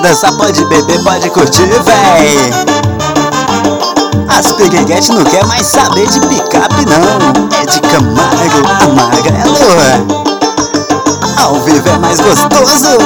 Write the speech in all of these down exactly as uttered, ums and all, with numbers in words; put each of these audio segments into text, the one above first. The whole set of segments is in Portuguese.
dançar, pode beber, pode curtir, véi. As piriguete não quer mais saber de picape não. É de Camargo Amarelo. Ao vivo é mais gostoso.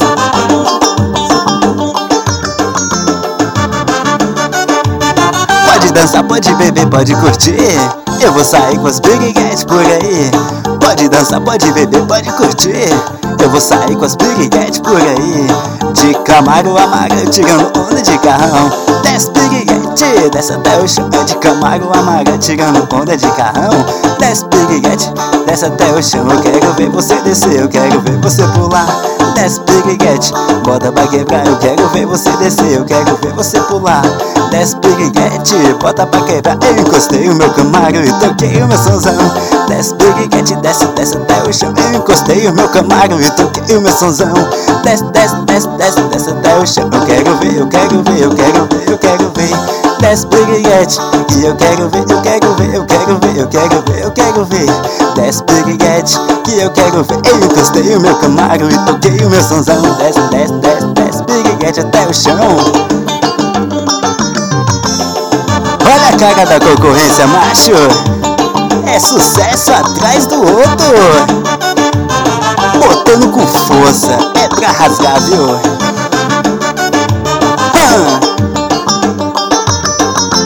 Pode dançar, pode beber, pode curtir. Eu vou sair com as piriguete por aí. Pode dançar, pode beber, pode curtir. Eu vou sair com as piriguete por aí. De Camargo Amarelo, tirando onda de carrão. Desce piriguete, desce até o chão. É de Camargo Amarelo, tirando onda de carrão. Desce piriguete, desce até o chão. Eu quero ver você descer, eu quero ver você pular. Desce piriguete, bota pra quebrar. Eu quero ver você descer, eu quero ver você pular. Desce piriguete, bota pra quebrar. Eu encostei o meu Camargo e toquei o meu sonzão. Desce piriguete, desce, desce até o chão. Eu encostei o meu Camargo e toquei o meu sonzão. Desce, desce, desce, desce, desce até o chão. Eu quero ver, eu quero ver, eu quero ver, eu quero ver. Desce piriguete, e eu quero ver, eu quero ver, eu quero ver, eu quero ver, eu quero ver. Desce piriguete, que eu quero ver. Eu encostei o meu Camargo e toquei o meu sonzão. Desce, desce, desce, desce piriguete até o chão. Olha a cara da concorrência, macho. É sucesso atrás do outro. Botando com força, é pra rasgar, viu?